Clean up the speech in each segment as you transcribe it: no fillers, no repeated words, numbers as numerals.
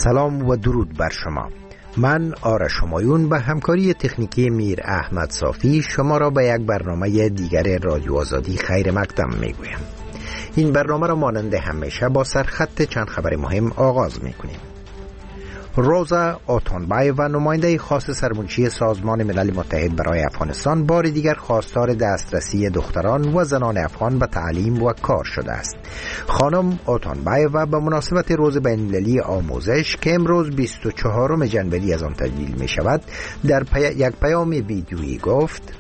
سلام و درود بر شما. من آرش همایون به همکاری تکنیکی میر احمد صافی شما را به یک برنامه دیگر رادیو آزادی خیر مقدم میگویم. این برنامه را مانند همیشه با سرخط چند خبر مهم آغاز میکنیم. روزا اوتونبای و نماینده خاص سرمنشی سازمان ملل متحد برای افغانستان بار دیگر خواستار دسترسی دختران و زنان افغان به تعلیم و کار شده است. خانم اوتونبای و به مناسبت روز بین‌المللی آموزش که امروز 24 ژانویه از آن تجلیل می شود در یک پیام ویدیویی گفت: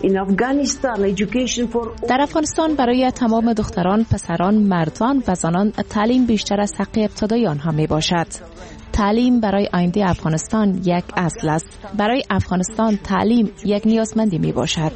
در افغانستان برای تمام دختران، پسران، مردان و زنان تعلیم بیشتر از حق ابتدایی آنها می باشد. تعلیم برای آینده افغانستان یک اصل است. برای افغانستان تعلیم یک نیازمندی می باشد.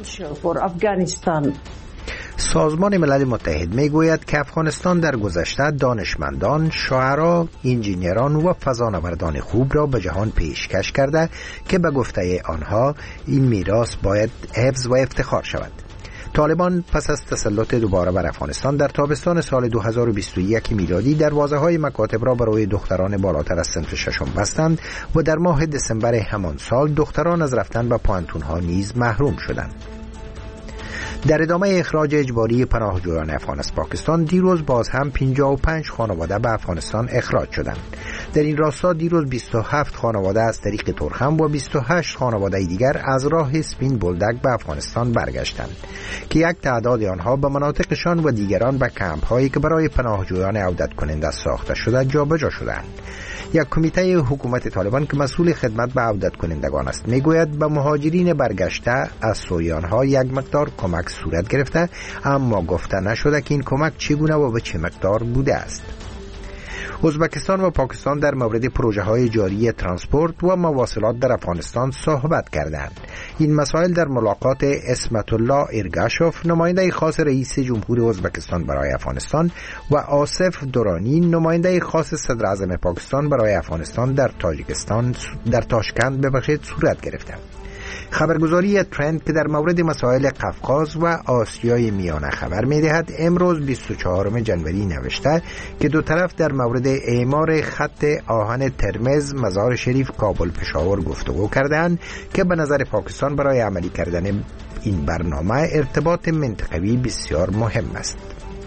سازمان ملل متحد می گوید که افغانستان در گذشته دانشمندان، شاعران، انجینران و فضانوردان خوب را به جهان پیشکش کرده که به گفته آنها این میراث باید حفظ و افتخار شود. طالبان پس از تسلط دوباره بر افغانستان در تابستان سال 2021 میلادی دروازه‌های مکاتب را برای دختران بالاتر از صنف ششم بستند و در ماه دسامبر همان سال دختران از رفتن به پوهنتون‌ها نیز محروم شدند. در ادامه اخراج اجباری پناهجویان افغان از پاکستان دیروز باز هم 55 خانواده به افغانستان اخراج شدند. در این راستا دیروز 27 خانواده از طریق ترخم و 28 خانواده دیگر از راه سپین بولدک به افغانستان برگشتند که یک تعداد آنها به مناطقشان و دیگران به کمپ هایی که برای پناهجویان عودت کننده ساخته شده جابجا شدند. یک کمیته حکومت طالبان که مسئول خدمت به عودت کنندگان است میگوید به مهاجرین برگشته از سوریانها یک مقدار کمک صورت گرفته، اما گفته نشده که این کمک چگونه و به چه مقدار بوده است. ازبکستان و پاکستان در مورد پروژه‌های جاری ترانسپورت و مواصلات در افغانستان صحبت کردند. این مسائل در ملاقات اسمت الله ارگاشوف نماینده خاص رئیس جمهور ازبکستان برای افغانستان و آصف دورانی نماینده خاص صدر اعظم پاکستان برای افغانستان در تاشکند صورت گرفتند. خبرگزاری ترند که در مورد مسائل قفقاز و آسیای میانه خبر می‌دهد امروز 24 ژانویه نوشته که دو طرف در مورد اعمار خط آهن ترمز مزار شریف کابل پشاور گفتگو کردند که به نظر پاکستان برای عملی کردن این برنامه ارتباط منطقوی بسیار مهم است.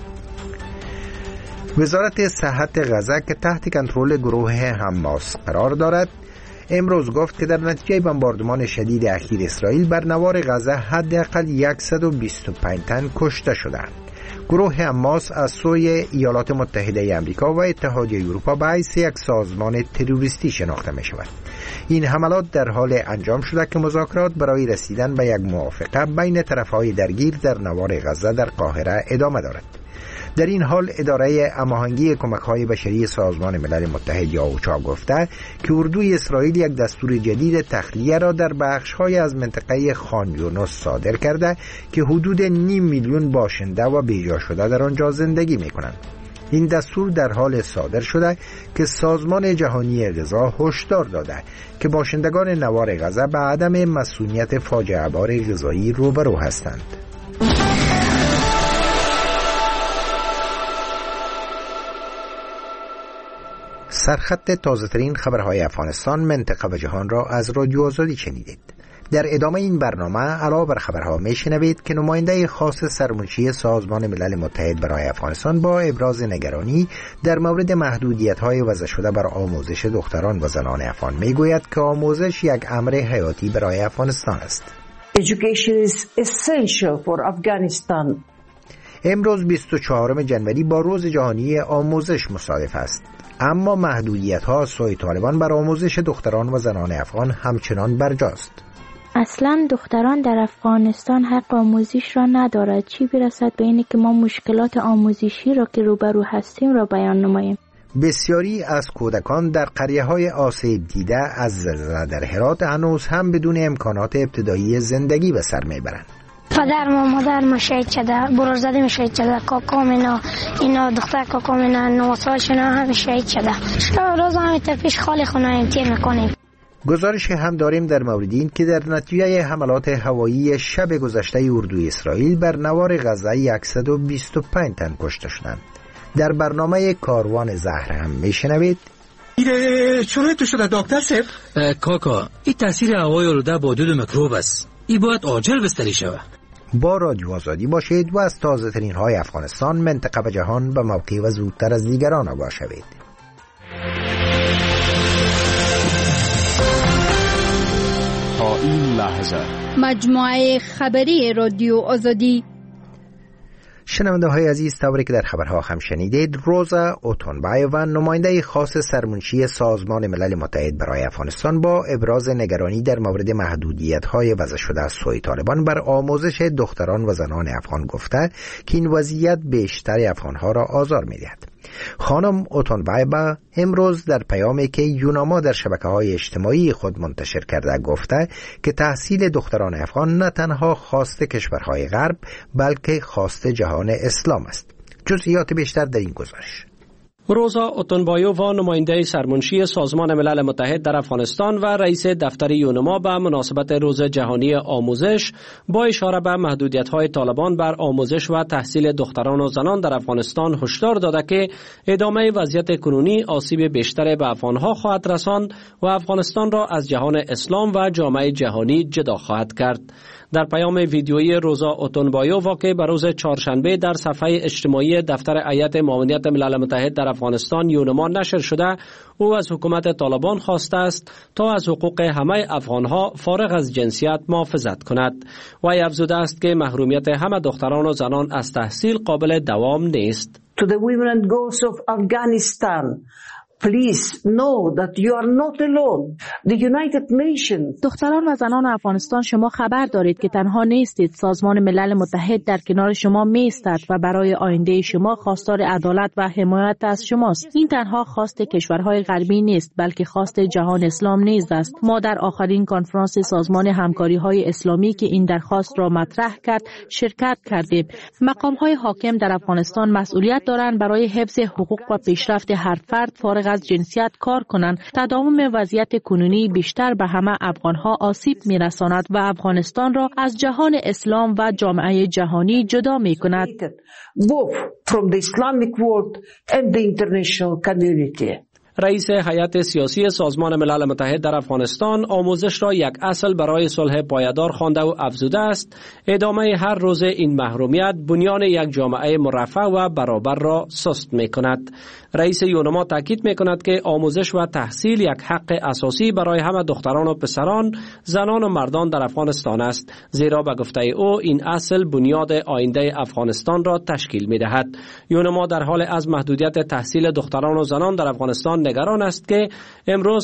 وزارت صحت غزه که تحت کنترل گروه حماس قرار دارد امروز گفت که در نتیجه بمباردمان شدید اخیر اسرائیل بر نوار غزه حداقل 125 تن کشته شدند. گروه حماس از سوی ایالات متحده آمریکا و اتحادیه اروپا به حیث یک سازمان تروریستی شناخته می شود. این حملات در حال انجام شده که مذاکرات برای رسیدن به یک موافقه بین طرفهای درگیر در نوار غزه در قاهره ادامه دارد. در این حال اداره هماهنگی کمک‌های بشری سازمان ملل متحد یا اوچا گفته که اردوی اسرائیل یک دستور جدید تخلیه را در بخش‌های از منطقه خان یونس صادر کرده که حدود 5 میلیون باشنده و بیجا شده در آنجا زندگی می‌کنند. این دستور در حال صادر شده که سازمان جهانی غذا هشدار داده که باشندگان نوار غزه به عدم مسئولیت فاجعه بار غذایی روبرو هستند. سرخط تازه‌ترین خبرهای افغانستان، منطقه و جهان را از رادیو آزادی شنیدید. در ادامه این برنامه علاوه بر خبرها میشنوید که نماینده خاص سرمنشی سازمان ملل متحد برای افغانستان با ابراز نگرانی در مورد محدودیت‌های وضع شده بر آموزش دختران و زنان افغان میگوید که آموزش یک امر حیاتی برای افغانستان است. Education is essential for Afghanistan. امروز 24 ژانویه با روز جهانی آموزش مصادف است. اما محدودیت‌ها از سوی طالبان بر آموزش دختران و زنان افغان همچنان برجاست. اصلا دختران در افغانستان حق آموزش را ندارد، چی برسد به اینکه ما مشکلات آموزشی را که روبرو هستیم را بیان نماییم. بسیاری از کودکان در قریه‌های آسیب دیده از زلزله در هرات هنوز هم بدون امکانات ابتدایی زندگی به سر میبرند. پدر و مادر شهید شده، برادر شهید شده، کاکام اینا دختر کاکام اینا 9 سالشون هم شهید شده. روز هم پیش خالی خونه امتحان میکنیم. گزارش هم داریم در مورد این که در نتیجه حملات هوایی شب گذشته اردوی اسرائیل بر نوار غزه 125 تن کشته شدند. در برنامه کاروان زهر هم میشنوید ایره چونه تو شده دکتر صاحب؟ کاکا این تاثیر هوای آلوده با دود میکروب است. این باید عاجل بستری شود. با رادیو آزادی باشید و از تازه ترین های افغانستان، منطقه و جهان به موقع و زودتر از دیگران آگاه شوید. تا این لحظه مجموعه خبری رادیو آزادی. شنونده های عزیز، طوری که در خبرها هم شنیدید، روزا اوتونبایووا، نماینده خاص سرمنشی سازمان ملل متحد برای افغانستان، با ابراز نگرانی در مورد محدودیت های وضع شده از سوی طالبان بر آموزش دختران و زنان افغان گفته که این وضعیت بیشتر افغانها را آزار می‌دهد. خانم اوتونبایووا امروز در پیامی که یوناما در شبکه‌های اجتماعی خود منتشر کرده گفته که تحصیل دختران افغان نه تنها خواست کشورهای غرب بلکه خواست جهان اسلام است. جزئیات بیشتر در این گزارش. روزا اوتونبایووا، نماینده سرمنشی سازمان ملل متحد در افغانستان و رئیس دفتر یونما، به مناسبت روز جهانی آموزش با اشاره به محدودیت‌های طالبان بر آموزش و تحصیل دختران و زنان در افغانستان هشدار داده که ادامه وضعیت کنونی آسیب بیشتر به افغان‌ها خواهد رساند و افغانستان را از جهان اسلام و جامعه جهانی جدا خواهد کرد. در پیام ویدیویی روزا اوتونبایووا که به روز چهارشنبه در صفحه اجتماعی دفتر هیئت معاونت ملل متحد در افغانستان یونما نشر شده، او از حکومت طالبان خواسته است تا از حقوق همه افغانها فارغ از جنسیت محافظت کند. وی افزوده است که محرومیت همه دختران و زنان از تحصیل قابل دوام نیست. To the women and girls of Afghanistan, please know that you are not alone. The United Nations. دختران و زنان افغانستان، شما خبر دارید که تنها نیستید. سازمان ملل متحد در کنار شما می‌ایستد و برای آینده شما خواستار عدالت و حمایت از شماست. این تنها خواست کشورهای غربی نیست بلکه خواست جهان اسلام نیز است. ما در آخرین کنفرانس سازمان همکاری‌های اسلامی که این درخواست را مطرح کرد شرکت کردیم. مقام‌های حاکم در افغانستان مسئولیت دارند برای حفظ حقوق و پیشرفت هر فرد فارغ از جنسیت کار کنند. تداوم وضعیت کنونی بیشتر به همه افغانها آسیب می‌رساند و افغانستان را از جهان اسلام و جامعه جهانی جدا می‌کند. Both from the Islamic world and the international community. رئیس هیئت سیاسی سازمان ملل متحد در افغانستان آموزش را یک اصل برای صلح پایدار خوانده و افزوده است ادامه هر روز این محرومیت بنیان یک جامعه مرفه و برابر را سست می‌کند. رئیس یونما تاکید می‌کند که آموزش و تحصیل یک حق اساسی برای همه دختران و پسران، زنان و مردان در افغانستان است، زیرا به گفته او این اصل بنیاد آینده افغانستان را تشکیل می‌دهد. یونما در حال از محدودیت تحصیل دختران و زنان در افغانستان نگران است که امروز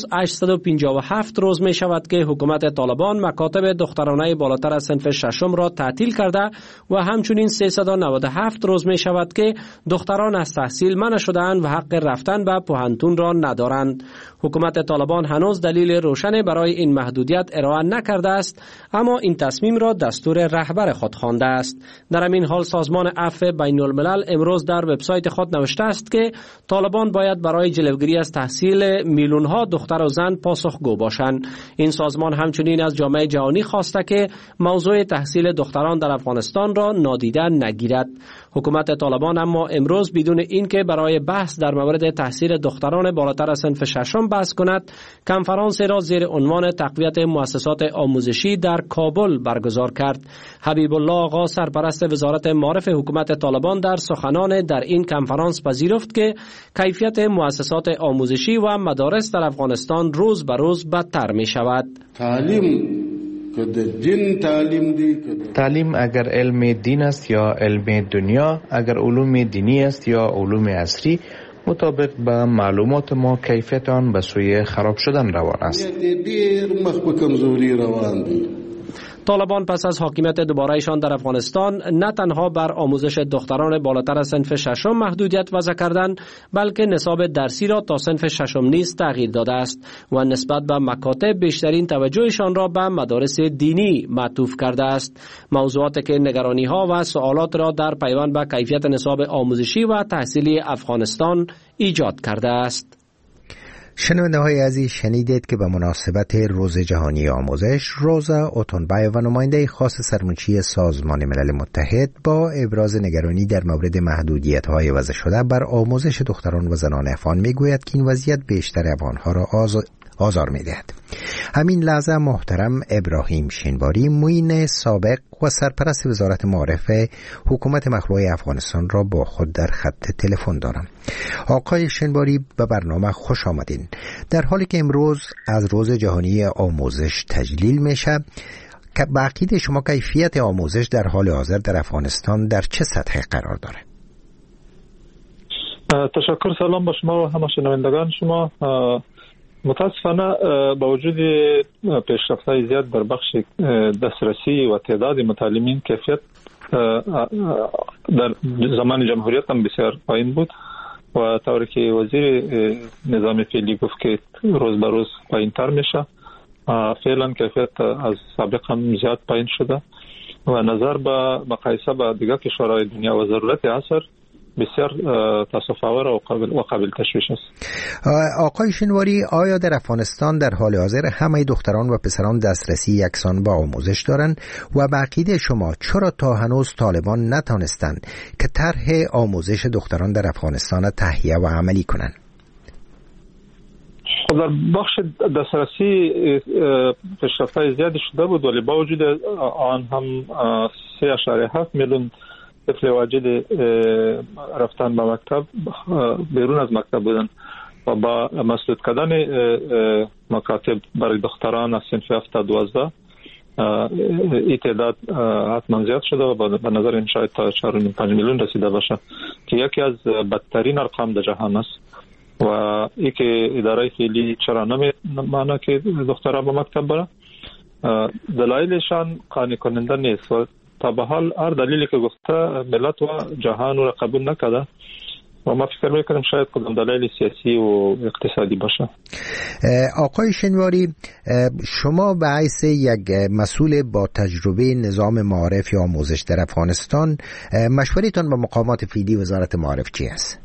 857 روز می شود که حکومت طالبان مکاتب دخترانه بالاتر از صنف ششم را تعطیل کرده و همچنین 397 روز می شود که دختران از تحصیل منع شده‌اند و حق رفتن به پوهنتون را ندارند. حکومت طالبان هنوز دلیل روشنی برای این محدودیت ارائه نکرده است، اما این تصمیم را دستور رهبر خود خوانده است. در همین حال سازمان عفو بین الملل امروز در وبسایت خود نوشته است که طالبان باید برای جلوگیری از تحصیل میلیون‌ها دختر و زن پاسخگو باشند. این سازمان همچنین از جامعه جهانی خواسته که موضوع تحصیل دختران در افغانستان را نادیده نگیرد. حکومت طالبان اما امروز بدون اینکه برای بحث در مورد تحصیل دختران بالاتر از صنف ششم بحث کند، کنفرانس را زیر عنوان تقویت مؤسسات آموزشی در کابل برگزار کرد. حبیب الله آقا، سرپرست وزارت معارف حکومت طالبان، در سخنان در این کنفرانس پذیرفت که کیفیت مؤسسات آموزشی و مدارس در افغانستان روز به روز بدتر می شود. تعلیم اگر علم دین است یا علم دنیا، اگر علوم دینی است یا علوم عصری، مطابق به معلومات ما کیفیت آن به سوی خراب شدن روان است. طالبان پس از حاکمیت دوباره‌شان در افغانستان نه تنها بر آموزش دختران بالاتر از صنف ششم محدودیت وضع کردند، بلکه نصاب درسی را تا صنف ششم نیز تغییر داده است و نسبت به مکاتب بیشترین توجهشان را به مدارس دینی معطوف کرده است. موضوعاتی که نگرانی‌ها و سوالات را در پیوند به کیفیت نصاب آموزشی و تحصیلی افغانستان ایجاد کرده است. شنونده های عزیز، شنیدید که به مناسبت روز جهانی آموزش، روزا اوتونبای و نماینده خاص سرمنشی سازمان ملل متحد با ابراز نگرانی در مورد محدودیت‌های وضع شده بر آموزش دختران و زنان افغان میگوید که این وضعیت بیشتر افغان‌ها را آزار می‌دهد. همین لحظه محترم ابراهیم شینواری، معین سابق و سرپرست وزارت معارف حکومت مخلوع افغانستان را با خود در خط تلفن دارم. آقای شینواری، به برنامه خوش آمدین. در حالی که امروز از روز جهانی آموزش تجلیل میشه، که به عقیده شما کیفیت آموزش در حال حاضر در افغانستان در چه سطحی قرار داره؟ تشکر. سلام با شما و همه شنوندگان شما. متاسفانه با وجود پیشرفت‌های زیاد در بخش دسترسی و تعداد متعلمین، کیفیت در زمان جمهوریت هم بسیار پایین بود و طوری که وزیر نظام فعلی گفت که روز به روز پایین تر میشه. فعلا کیفیت از سابق هم زیاد پایین شده و نظر به مقایسه با دیگر کشورهای دنیا و ضرورت عصر بسیار تاسف‌آور و قابل تشویش است. آقای شینواری، آیا در افغانستان در حال حاضر همه دختران و پسران دسترسی یکسان به آموزش دارند و به عقیده شما چرا تا هنوز طالبان نتانستند که طرح آموزش دختران در افغانستان تهیه و عملی کنند؟ در بخش دسترسی پیشرفت‌های زیادی شده بود، ولی با وجود آن هم 3.7 میلیون طفل واجد رفتن به مکتب بیرون از مکتب بودن و با مسدود کردن مکاتب برای دختران از صنف 7 تا 12 این تعداد حتما زیاد شده و به نظر این شاید تا 4.5 میلیون رسیده باشه که یکی از بدترین ارقام در جهان است و این که اداره فعلی چرا نمی‌مانه که دختران به مکتب برن. دلایلشان قانع کننده نیست و تا به حال هر دلیلی که گفته ملت و جهان را قبول نکرده و ما فکر میکنم شاید کدام دلیل سیاسی و اقتصادی باشه. آقای شینواری، شما به حیث یک مسئول با تجربه نظام معارف یا آموزش در افغانستان، مشورتان به مقامات فعلی وزارت معارف چی است؟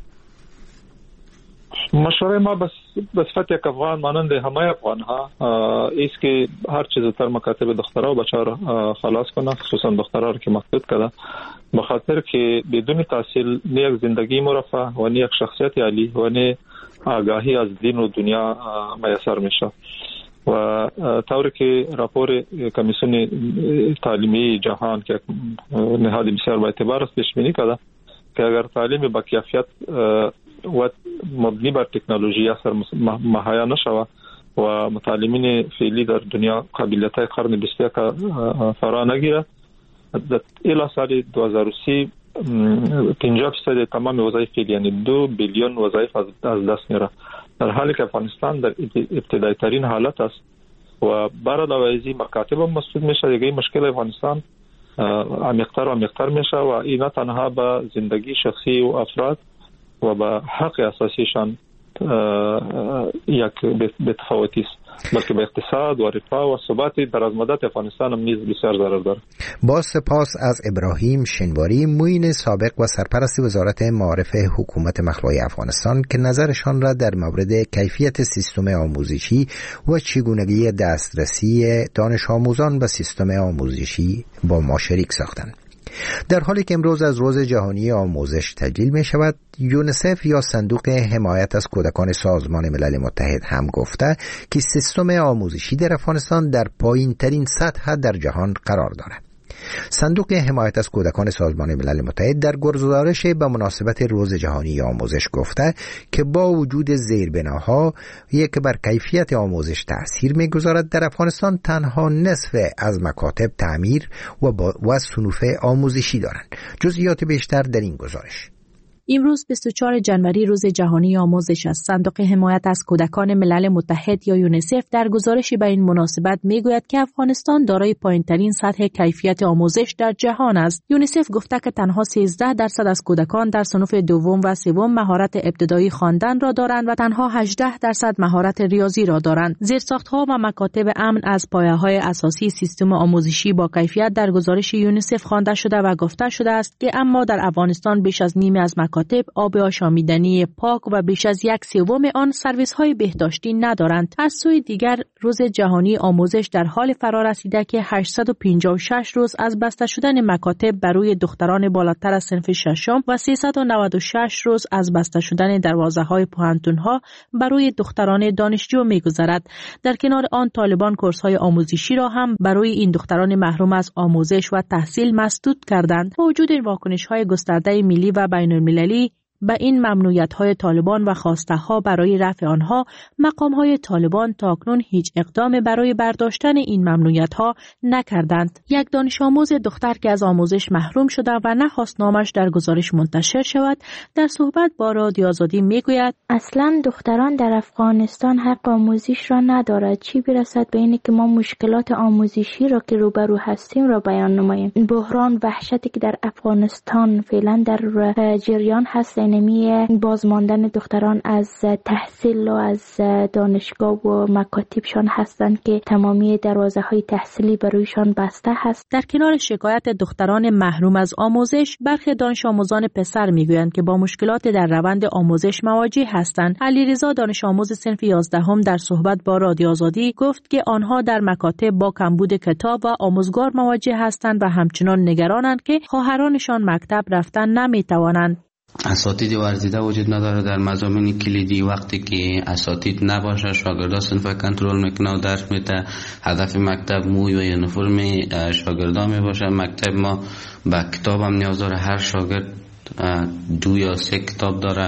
مشوره ما به صفت یک افغان مانند همه افغان ها است که هر چیز زودتر مکاتب دخترها و بچه ها خلاص کنه، خصوصا دخترها را که محدود کرده، به خاطر که بدون تحصیل نه یک زندگی مرفه و نه یک شخصیت عالی و نه آگاهی از دین و دنیا میسر میشه و طوری که راپور کمیسیون تعلیمی جهان که نهاد بسیار با اعتبار است پیش بینی کرده که اگر تعلیم با کیفیت و مبنی بر تکنولوژی اثر مهیا نشوه و متعلمین فعلی در دنیا قابلیت‌های قرن 21 فرا نگیره، الی سال 2030 50% تمام وظایف فعلی یعنی 2 بیلیون وظایف از دست میره، در حالی که افغانستان در ابتدایی ترین حالت است و برای دوازی مکاتب هم مسدود میشه. دیگه مشکل افغانستان عمیق‌تر میشه و این نه تنها به زندگی شخصی و افراد و به حق اساسیشان یک بتفاوتی است، بلکه به اقتصاد و رفاه و ثبات دراز مدت افغانستان هم نیز بسیار ضرر دارد. با سپاس از ابراهیم شینواری، معین سابق و سرپرست وزارت معارف حکومت مخلوع افغانستان، که نظرشان را در مورد کیفیت سیستم آموزشی و چگونگی دسترسی دانش آموزان به سیستم آموزشی با ما شریک ساختند. در حالی که امروز از روز جهانی آموزش تجلیل می شود، یونیسف یا صندوق حمایت از کودکان سازمان ملل متحد هم گفته که سیستم آموزشی در افغانستان در پایین ترین سطح در جهان قرار دارد. صندوق حمایت از کودکان سازمان ملل متحد در گزارش به مناسبت روز جهانی آموزش گفته که با وجود زیربناها که بر کیفیت آموزش تأثیر می‌گذارد، در افغانستان تنها نصف از مکاتب تعمیر و صنوف آموزشی دارند. جزئیات بیشتر در این گزارش. امروز 24 جنوری روز جهانی آموزش است. صندوق حمایت از کودکان ملل متحد یا یونیسف در گزارشی به این مناسبت میگوید که افغانستان دارای پایین‌ترین سطح کیفیت آموزش در جهان است. یونیسف گفته که تنها 13% از کودکان در صنوف دوم و سوم مهارت ابتدایی خواندن را دارند و تنها 18% مهارت ریاضی را دارند. زیرساخت‌ها و مکاتب امن از پایه‌های اساسی سیستم آموزشی با کیفیت در گزارش یونیسف خوانده شده و گفته شده است که اما در افغانستان بیش از نیمی از مکاتب مکاتب آب آشامیدنی پاک و بیش از 1/3 آن سرویس‌های بهداشتی ندارند. از سوی دیگر روز جهانی آموزش در حال فرا رسیده که 856 روز از بسته شدن مکاتب برای دختران بالاتر از صنف ششم و 396 روز از بسته شدن دروازه‌های پوهنتون‌ها برای دختران دانشجو می‌گذرد. در کنار آن طالبان کورس‌های آموزشی را هم برای این دختران محروم از آموزش و تحصیل مسدود کردند. با وجود واکنش‌های گسترده ملی و بین‌المللی به این ممنوعیت‌های طالبان و خواسته‌ها برای رفع آنها، مقام‌های طالبان تاکنون هیچ اقدام برای برداشتن این ممنوعیت‌ها نکردند. یک دانش آموز دختر که از آموزش محروم شده و نخواست نامش در گزارش منتشر شود، در صحبت با رادیو آزادی میگوید: اصلاً دختران در افغانستان حق آموزش را ندارد، چی برسد به اینکه ما مشکلات آموزشی را که روبرو هستیم را بیان نماییم. بحران وحشتی که در افغانستان فعلا در جریان هست، نمی بازماندن دختران از تحصیل و از دانشگاه و مکاتبشان هستند که تمامی دروازه‌های تحصیلی برویشان بسته هست. در کنار شکایت دختران محروم از آموزش، برخی دانش آموزان پسر میگویند که با مشکلات در روند آموزش مواجه هستند. علیرضا دانش آموز صنف 11 در صحبت با رادیو آزادی گفت که آنها در مکاتب با کمبود کتاب و آموزگار مواجه هستند و همچنان نگرانند که خواهرانشان مکتب رفتن نمیتوانند. اساتید ورزیده وجود نداره در مضامین کلیدی. وقتی که اساتید نباشه، شاگردا صنف کنترل میکنه و درس میده. هدف مکتب موی و یونیفرم شاگردا میباشه. مکتب ما به کتاب هم نیاز داره. هر شاگرد 2 یا 3 کتاب داره.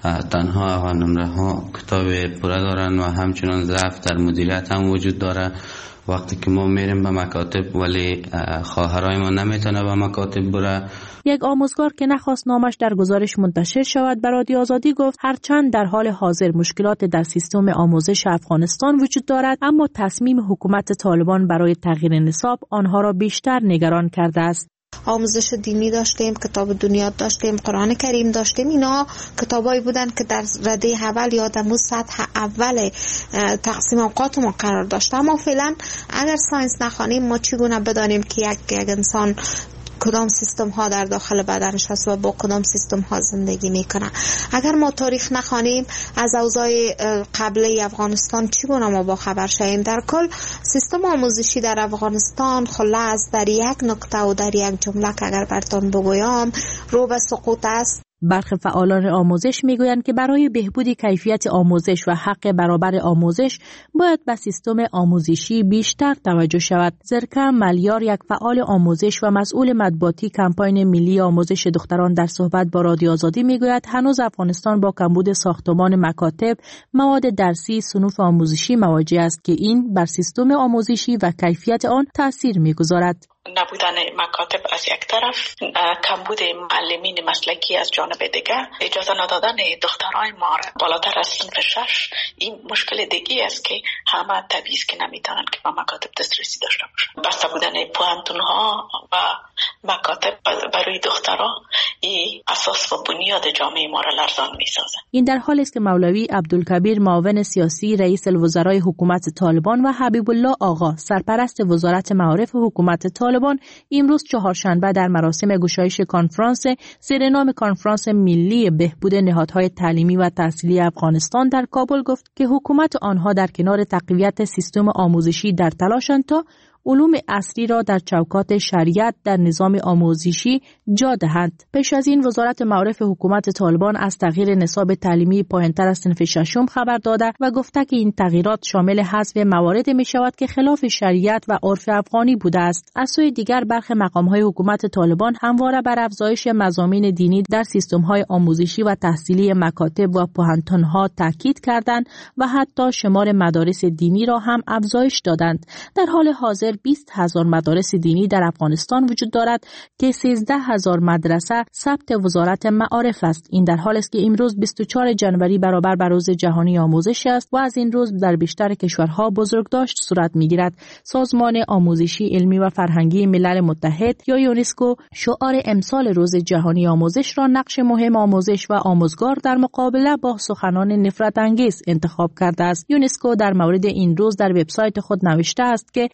تنها نمره ها کتاب پوره دارن و همچنان ضعف در مدیریت هم وجود داره. وقتی که ما میریم به مکاتب ولی خواهرای ما نمیتونه به مکاتب بره. یک آموزگار که نخواست نامش در گزارش منتشر شود به رادیو آزادی گفت هرچند در حال حاضر مشکلات در سیستم آموزش افغانستان وجود دارد، اما تصمیم حکومت طالبان برای تغییر نصاب آنها را بیشتر نگران کرده است. آموزش دینی داشتیم، کتاب دنیا داشتیم، قرآن کریم داشتیم. اینا کتابایی بودن که در رده اول یا در سطح اول تقسیم اوقات ما قرار داشت. اما فعلا اگر ساینس نخوانیم ما چگونه بدانیم که یک انسان کدام سیستم ها در داخل بدنش هست و با کدام سیستم ها زندگی میکنه؟ اگر ما تاریخ نخوانیم از اوضاع قبلی افغانستان چگونه ما با خبر شویم؟ در کل سیستم آموزشی در افغانستان خلاص در یک نکته و در یک جمله که اگر براتون بگویم رو به سقوط است. برخی فعالان آموزش میگویند که برای بهبود کیفیت آموزش و حق برابر آموزش باید به سیستم آموزشی بیشتر توجه شود. زرکه ملیار، یک فعال آموزش و مسئول مطبوعاتی کمپاین ملی آموزش دختران در صحبت با رادیو آزادی میگوید هنوز افغانستان با کمبود ساختمان مکاتب، مواد درسی، صنوف آموزشی مواجه است که این بر سیستم آموزشی و کیفیت آن تاثیر میگذارد. نبودن مکاتب از یک طرف، کمبود معلمین مسلکی از جانب دیگر، اجازه ندادن دخترای ما بالاتر از صنف 6، این مشکل دیگی است که همه طبیعی است که نمیتونن که با مکاتب دسترسی داشته باشن. بسته بودن پوهنتون ها و مکاتب برای دخترها این اساس و بنیاد جامعه ما را لرزان میسازه. این در حالی است که مولوی عبدالکبیر معاون سیاسی رئیس الوزرای حکومت طالبان و حبیب الله آقا سرپرست وزارت معارف حکومت طالبان امروز چهارشنبه در مراسم گشایش کنفرانس زیر نام کنفرانس ملی بهبود نهادهای تعلیمی و تحصیلی افغانستان در کابل گفت که حکومت آنها در کنار تقویت سیستم آموزشی در تلاشند تا علوم عصری را در چوکات شریعت در نظام آموزشی جا دهند. پیش از این وزارت معارف حکومت طالبان از تغییر نصاب تعلیمی پایین‌تر از صنف 6 خبر داده و گفته که این تغییرات شامل حذف مواردی می شود که خلاف شریعت و عرف افغانی بوده است. از سوی دیگر برخی مقام‌های حکومت طالبان همواره بر افزایش مضامین دینی در سیستم‌های آموزشی و تحصیلی مکاتب و پوهنتون‌ها تاکید کردند و حتی شمار مدارس دینی را هم افزایش دادند. در حال حاضر 20,000 مدارس دینی در افغانستان وجود دارد که 13,000 مدرسه ثبت وزارت معارف است. این در حالی است که امروز 24 جنوری برابر با روز جهانی آموزش است و از این روز در بیشتر کشورها بزرگداشت صورت می‌گیرد. سازمان آموزشی، علمی و فرهنگی ملل متحد یا یونسکو شعار امسال روز جهانی آموزش را نقش مهم آموزش و آموزگار در مقابله با سخنان نفرت انگیز انتخاب کرده است. یونسکو در مورد این روز در وبسایت خود نوشته است که سخنان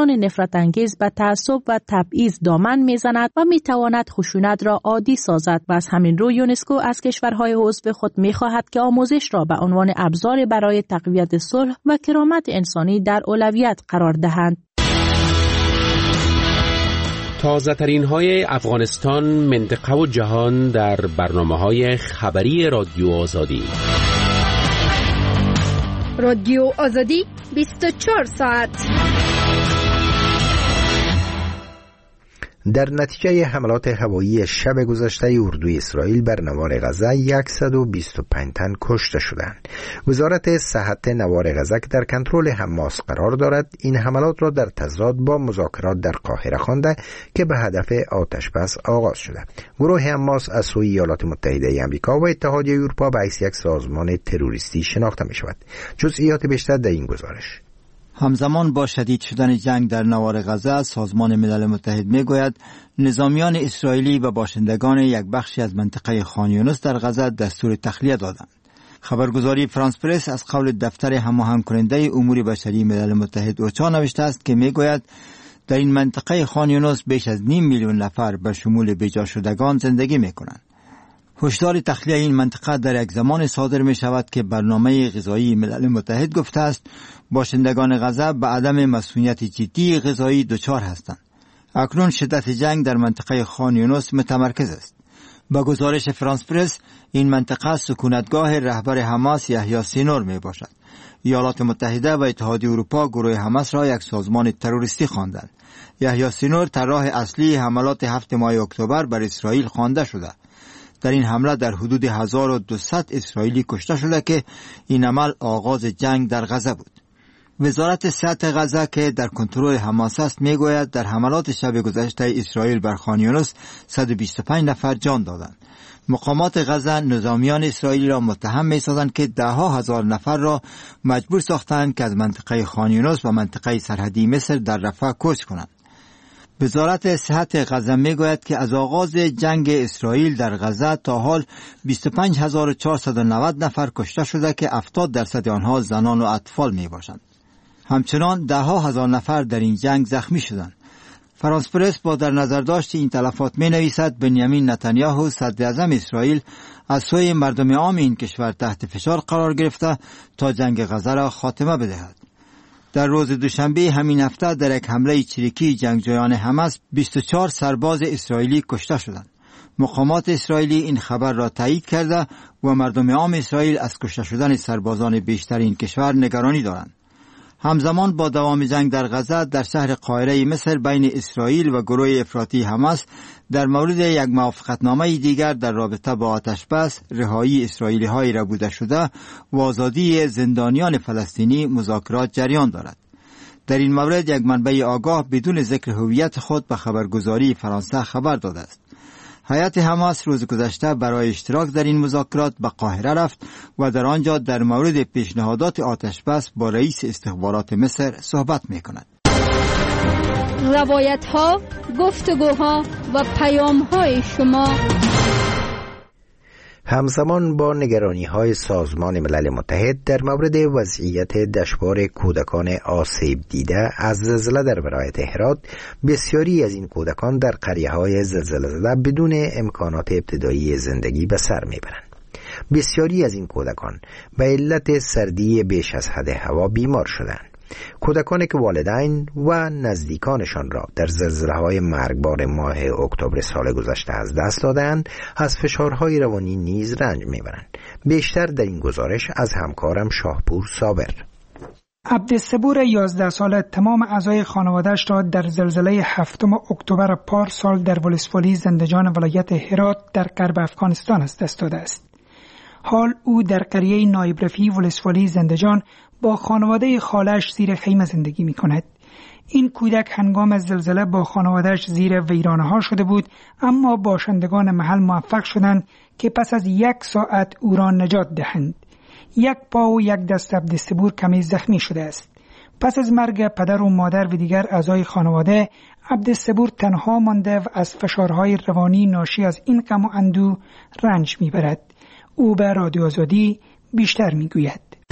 بیان نفرت انگیز به تعصب و تبعیض دامن میزند و میتواند خشونت را عادی سازد و از همین رو یونسکو از کشورهای عضو خود میخواهد که آموزش را به عنوان ابزار برای تقویت صلح و کرامت انسانی در اولویت قرار دهند. تازه ترین های افغانستان، منطقه و جهان در برنامه‌های خبری رادیو آزادی. رادیو آزادی 24 ساعت. در نتیجه حملات هوایی شب گذشته اردوی اسرائیل بر نوار غزه 125 تن کشته شدند. وزارت صحت نوار غزه که در کنترل حماس قرار دارد این حملات را در تضاد با مذاکرات در قاهره خوانده که به هدف آتش بس آغاز شده. گروه حماس از سوی ایالات متحده آمریکا و اتحادیه اروپا به حیث یک سازمان تروریستی شناخته می شود. جزئیات بیشتر در این گزارش. همزمان با شدید شدن جنگ در نوار غزه، سازمان ملل متحد میگوید نظامیان اسرائیلی و باشندگان یک بخشی از منطقه خان یونس در غزه دستور تخلیه دادند. خبرگزاری فرانس پرس از قول دفتر هماهنگ کننده امور بشری ملل متحد اوچا نوشته است که میگوید در این منطقه خان یونس بیش از 5 میلیون نفر به شمول بیجا شدگان زندگی میکنند. هشدار تخلیه این منطقه در یک زمان صادر می شود که برنامه غذایی ملل متحد گفته است باشندگان غزه به عدم مسئولیت جدی غذایی دچار هستند. اکنون شدت جنگ در منطقه خان یونس متمرکز است. با گزارش فرانس پرس این منطقه سکونتگاه رهبر حماس یحیی سینور می باشد. ایالات متحده و اتحادیه اروپا گروه حماس را یک سازمان تروریستی خواندند. یحیی سینور طراح اصلی حملات 7 ماه اکتبر بر اسرائیل خوانده شده. در این حمله در حدود 1200 اسرائیلی کشته شده که این عمل آغاز جنگ در غزه بود. وزارت صحت غزه که در کنترل حماس است میگوید در حملات شب گذشته اسرائیل بر خان یونس 125 نفر جان دادند. مقامات غزه نظامیان اسرائیلی را متهم می‌سازند که ده‌ها هزار نفر را مجبور ساختند که از منطقه خان یونس و منطقه سرحدی مصر در رفح کوچ کنند. وزارت صحت غزه میگوید که از آغاز جنگ اسرائیل در غزه تا حال 25490 نفر کشته شده که 70% آنها زنان و اطفال می باشند. همچنان ده‌ها هزار نفر در این جنگ زخمی شدند. فرانس پرس با در نظر داشت این تلفات می نویسد بنیامین نتانیاهو صدر اعظم اسرائیل از سوی مردم عام این کشور تحت فشار قرار گرفته تا جنگ غزه را خاتمه بدهد. در روز دوشنبه همین هفته در یک حمله چریکی جنگجویان حماس 24 سرباز اسرائیلی کشته شدند. مقامات اسرائیلی این خبر را تایید کرده و مردم عام اسرائیل از کشته شدن سربازان بیشتر این کشور نگرانی دارند. همزمان با دوام جنگ در غزه در شهر قاهره مصر بین اسرائیل و گروه افراطی حماس در مورد یک موافقتنامه دیگر در رابطه با آتش بس، رهایی اسرائیلی های ربوده شده و آزادی زندانیان فلسطینی مذاکرات جریان دارد. در این مورد یک منبع آگاه بدون ذکر هویت خود به خبرگزاری فرانسه خبر داده است. هیئت حماس روز گذشته برای اشتراک در این مذاکرات به قاهره رفت و در آنجا در مورد پیشنهادات آتش بس با رئیس استخبارات مصر صحبت می‌کند. روایت‌ها، گفتگوها و پیام‌های شما. همزمان با نگرانی‌های سازمان ملل متحد در مورد وضعیت دشوار کودکان آسیب دیده از زلزله در ولایت هرات، بسیاری از این کودکان در قریه‌های زلزله زده بدون امکانات ابتدایی زندگی به سر میبرند. بسیاری از این کودکان به علت سردی بیش از حد هوا بیمار شدند. کودکانی که والدین و نزدیکانشان را در زلزله‌های مرگبار ماه اکتبر سال گذشته از دست دادند، از فشارهای روانی نیز رنج میبرند. بیشتر در این گزارش از همکارم شاهپور صابر. عبدالصبور 11 ساله تمام اعضای خانواده‌اش را در زلزله 7 اکتبر پارسال در ولسوالی زندجان ولایت هرات در غرب افغانستان از دست داده است. حال او در قریه نایب رفیع ولسوالی زندجان با خانواده خالش زیر خیمه زندگی می کند. این کودک هنگام زلزله با خانوادهش زیر ویرانه ها شده بود، اما باشندگان محل موفق شدند که پس از 1 ساعت او را نجات دهند. 1 پا و 1 دست عبدالصبور کمی زخمی شده است. پس از مرگ پدر و مادر و دیگر اعضای خانواده، عبدالصبور تنها مانده و از فشارهای روانی ناشی از این غم و اندوه رنج می برد. او به رادیو آزادی بیشتر می گوید.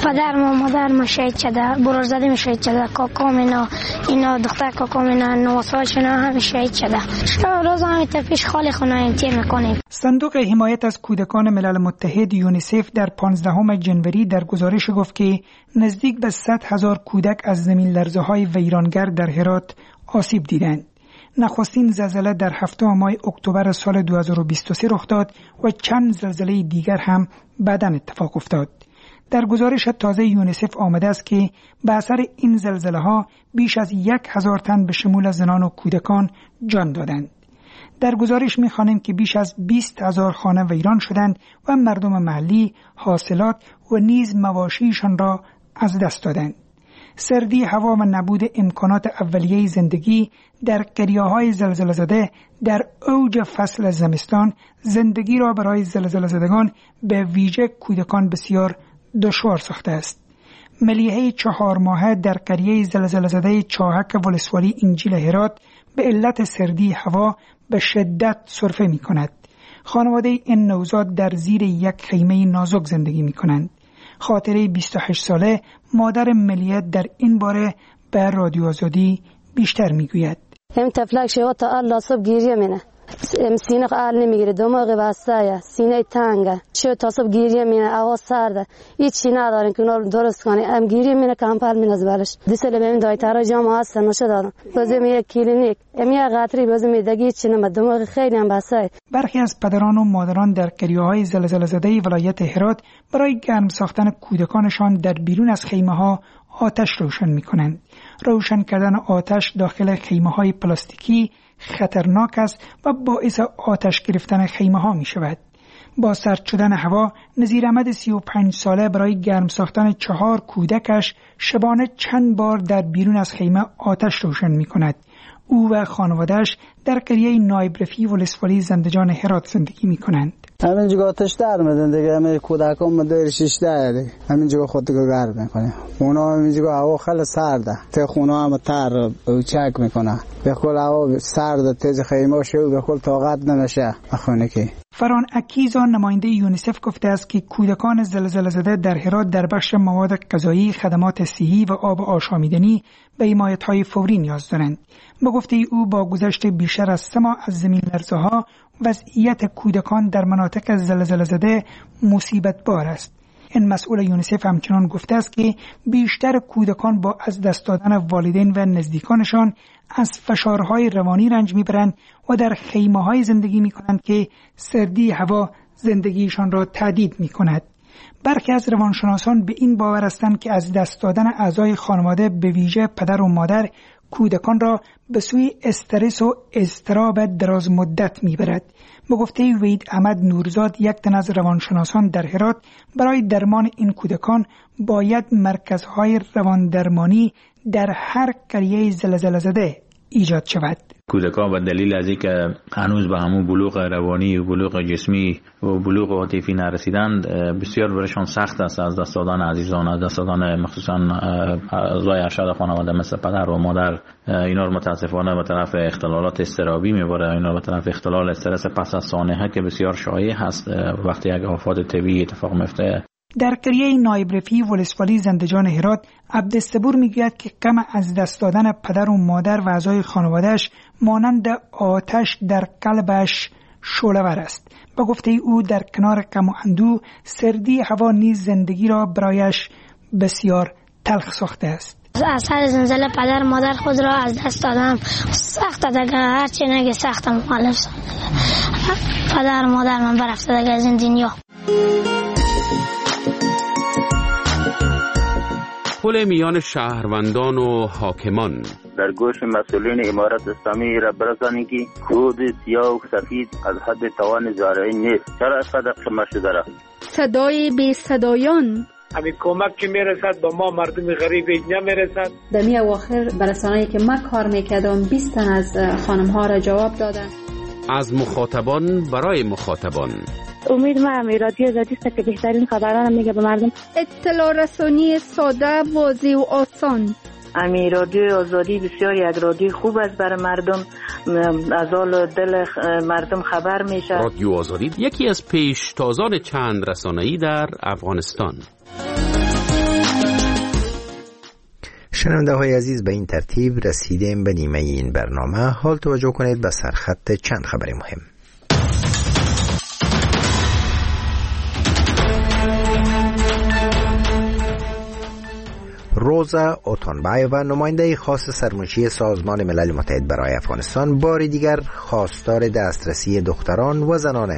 پدر و مادر شهید شده، برادرزاده شهید شده، کاکام اینا دختر کاکام اینا 9 سالشون هم شهید شده. روز هم تفیش خالی خونه امتحان میکنیم. صندوق حمایت از کودکان ملل متحد یونیسف در 15 جنوری در گزارش گفت که نزدیک به 100,000 کودک از زمین لرزه‌های ویرانگر در هرات آسیب دیدند. نخستین زلزله در 7 ماه اکتبر سال 2023 رخ داد و چند زلزله دیگر هم بعداً اتفاق افتاد. در گزارش تازه یونیسف آمده است که به اثر این زلزله ها بیش از 1,000 تن به شمول زنان و کودکان جان دادند. در گزارش می‌خوانیم که بیش از 20,000 خانه ویران شدند و مردم محلی حاصلات و نیز مواشیشان را از دست دادند. سردی هوا و نبود امکانات اولیه زندگی در قریه‌های زلزله زده در اوج فصل زمستان زندگی را برای زلزله زدگان به ویژه کودکان بسیار دشوار ساخته است. ملیحه 4 ماهه در قریه زلزله زده چاهک ولسوالی انجیل هرات به علت سردی هوا به شدت سرفه می کند. خانواده این نوزاد در زیر یک خیمه نازک زندگی می کنند. خاطره 28 ساله مادر ملیحه در این باره به رادیو آزادی بیشتر می گوید. هم تفلک شما تا الله صبح گیریه مینه. سینه قال نمیگیره، دماغ واسطه، سینه تنگه، چه تا صبح گیریه مینه، هوا سرده، هیچی ندارن که اونو درست کنه. ام گیریه مینه کمپل مینه از بالش. دیسل بهم دایتارا جام هست نشه دادم. بازم یک کلینیک، امیا قطری بازم دیگه چی نم دماغ خیلی هم بسای. برخی از پدران و مادران در قریه‌های زلزله زده ولایت هرات برای گرم ساختن کودکانشان در بیرون از خیمه‌ها آتش روشن می‌کنند. روشن کردن آتش داخل خیمه‌های پلاستیکی خطرناک است و باعث آتش گرفتن خیمه‌ها می‌شود. با سرد شدن هوا، نظیر احمد 35 ساله برای گرم ساختن 4 کودکش شبانه چند بار در بیرون از خیمه آتش روشن می‌کند. او و خانواده‌اش در قریه نایب رفیع ولسوالی زندجان هرات زندگی می‌کنند. همینجا آتش در میدن دیگه، همین کودکان مدیر 16 دیگه همینجا خودگو گرم میکنه. اونا همینجا هوا خیلی سرده، ته خونه هم تر چک میکنه، به کل هوا سرده، تیز خیمه شو به کل طاقت نمیشه اخونه که. فران اکیزان نماینده یونیسف گفته است که کودکان زلزله زده در هرات در بخش مواد غذایی، خدمات صحی و آب آشامیدنی به حمایت‌های فوری نیاز دارند. به گفته او با گذشت بیشتر از 3 ماه از زمین لرزه‌ها وضعیت کودکان در مناطق زلزله زده مصیبت بار است. این مسئول یونیسف همچنان گفته است که بیشتر کودکان با از دست دادن والدین و نزدیکانشان از فشارهای روانی رنج میبرند و در خیمه‌های زندگی میکنند که سردی هوا زندگیشان را تهدید میکند. برخی از روانشناسان به این باور هستند که از دست دادن اعضای خانواده به ویژه پدر و مادر کودکان را به سوی استرس و اضطراب دراز مدت میبرد. به گفته وحید احمد نورزاد، یک تن از روانشناسان در هرات، برای درمان این کودکان باید مرکزهای رواندرمانی در هر قریه زلزله زده ایجاد شود. کودکان به دلیل از اینکه هنوز به همون بلوغ روانی و بلوغ جسمی و بلوغ عاطفی نرسیدند، بسیار برشان سخت است از دست دادن عزیزان، از دست دادن مخصوصا اعضای ارشد خانواده مثل پدر و مادر. اینا رو متاسفانه به طرف اختلالات اضطرابی میبره، اینا به طرف اختلال استرس پس از سانحه که بسیار شایع هست وقتی یک آفات طبیعی اتفاق میفته. در قریه نایب رفیع ولسوالی زندجان هرات، عبدالصبور میگوید که غم از دست دادن پدر و مادر و اعضای خانواده‌اش مانند آتش در قلبش شعله‌ور است. با گفته او در کنار غم و اندوه، سردی هوا نیز زندگی را برایش بسیار تلخ ساخته است. از سر زلزله پدر مادر خود را از دست دادم. سخت دیگه، هرچی نگه سختم مخالف. پدر مادر من برفته دیگه از این دنیا. پل میان شهروندان و حاکمان. در گوش مسئولین امارت اسلامی را برسانید که خود سیاه و سفید از حد توان زارعی نیست. چرا اسقدر خمه شده را؟ صدای بی صدایان. همین کمک که میرسد با ما مردم غریب اینجا میرسد. در می اواخر برسانه‌ای که من کار میکردم 20 تن از خانم ها را جواب دادن. از مخاطبان برای مخاطبان. امید ما رادیو آزادی است که بهترین خبران میگه به مردم. اطلاع رسانی ساده، واضح و آسان. رادیو آزادی بسیار یک رادیو خوب است برای مردم، از حال دل مردم خبر میشه. رادیو آزادی یکی از پیشتازان چند رسانه‌ای در افغانستان. شنونده های عزیز، به این ترتیب رسیدیم به نیمه این برنامه. حال توجه کنید به سرخط چند خبر مهم. روزا اوتانبایووا، نماینده خاص سرمنشی سازمان ملل متحد برای افغانستان، بار دیگر خواستار دسترسی دختران و زنان